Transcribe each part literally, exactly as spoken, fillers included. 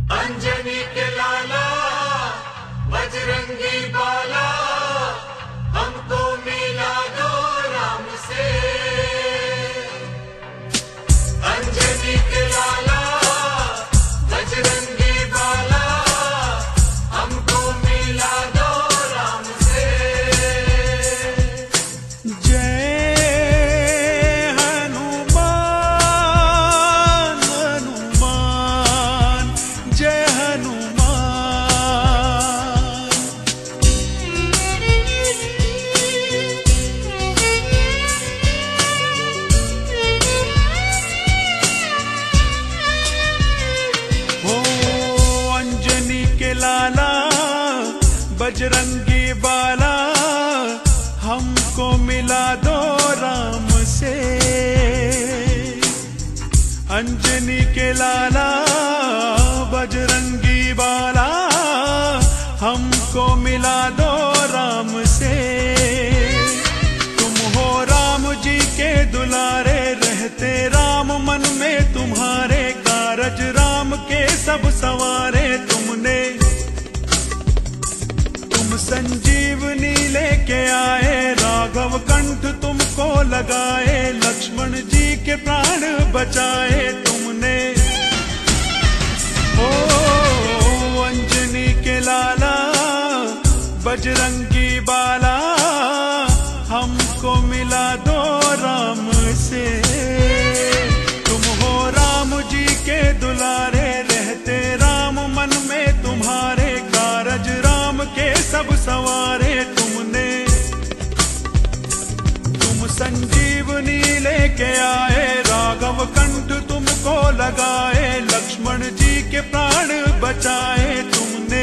अंजनी के लाला बजरंगी बाला, हमको मिला दो राम से। अंजनी के लाला बजरंगी बाला, हमको मिला दो राम से। जय हनुमान हनुमान जय हनुमान। ओ अंजनी के लाला बजरंगी बाला, हमको मिला दो राम से। अंजनी के लाला बजरंगी बाला, हमको मिला दो राम से। तुम हो राम जी के दुलारे, रहते राम मन में तुम्हारे, कारज राम के सब सवारे तुमने। तुम संजीवनी लेके आए, राघव कंठ तुमको लगाए, लक्ष्मण जी के प्राण बचाए तुमने। ओ अंजनी के लाला बजरंगी बाला, हमको मिला दो राम से। तुम हो राम जी के दुलारे, रहते राम मन में तुम्हारे, कारज राम के सब सवारे तुमने। तुम संजीवनी लेके आए, राघव कंठ तुमको लगाए, लक्ष्मण जी के प्राण बचाए तुमने।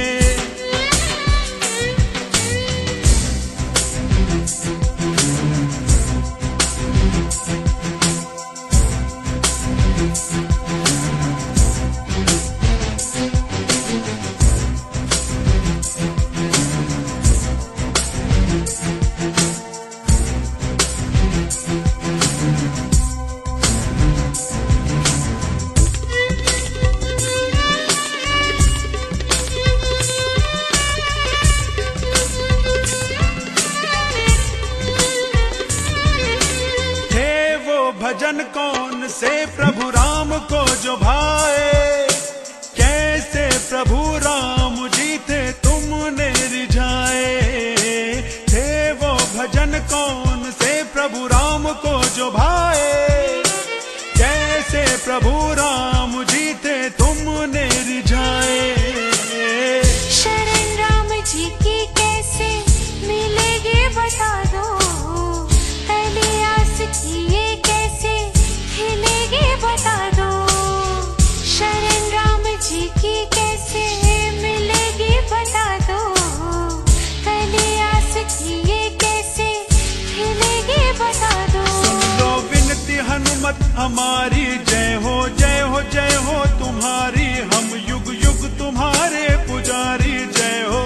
भजन कौन से प्रभु राम को जो भाए, कैसे प्रभु राम जी थे तुमने रिझाए। थे वो भजन कौन से प्रभु राम को जो भाए, कैसे प्रभु राम जी थे तुमने रिझाए। शरण राम जी की कैसे मिलेगी बता दो, पहले आस किए कैसे खिलेगी बता दो। शरण राम जी की कैसे मिलेगी बता दो, पहले आस किए कैसे खिलेगी बता दो। सुन लो विनती हनुमत हमारी, जय हो जय हो जय हो तुम्हारी, हम युग युग तुम्हारे पुजारी। जय हो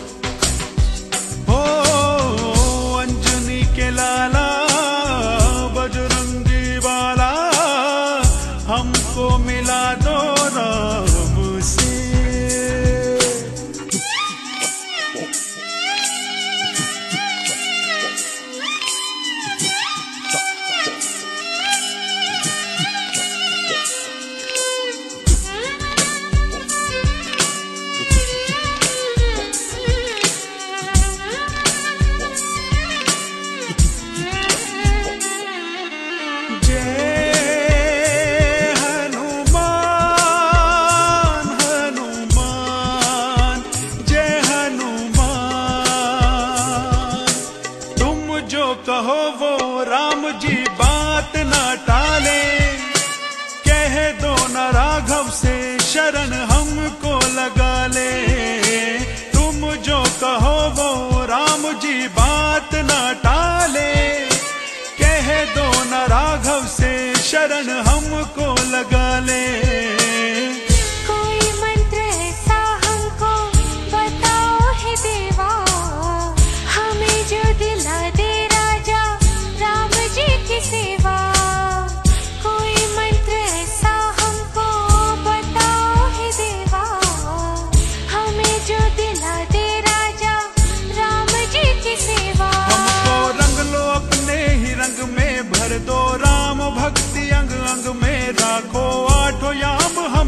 हो अंजनी के लाला बजरंगी बाला, हमको मिला दो राम से। कहो वो राम जी बात ना टाले, कह दो न राघव से शरण हमको लगा ले। तुम जो कहो वो राम जी बात ना टाले, कह दो न राघव से शरण हमको लगा ले। कोई मंत्र ऐसा हमको बताओ हे देवा, हमें जो दिला दे राम जी की सेवा। कोई मंत्र ऐसा हमको बताओ हे देवा,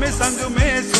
संग में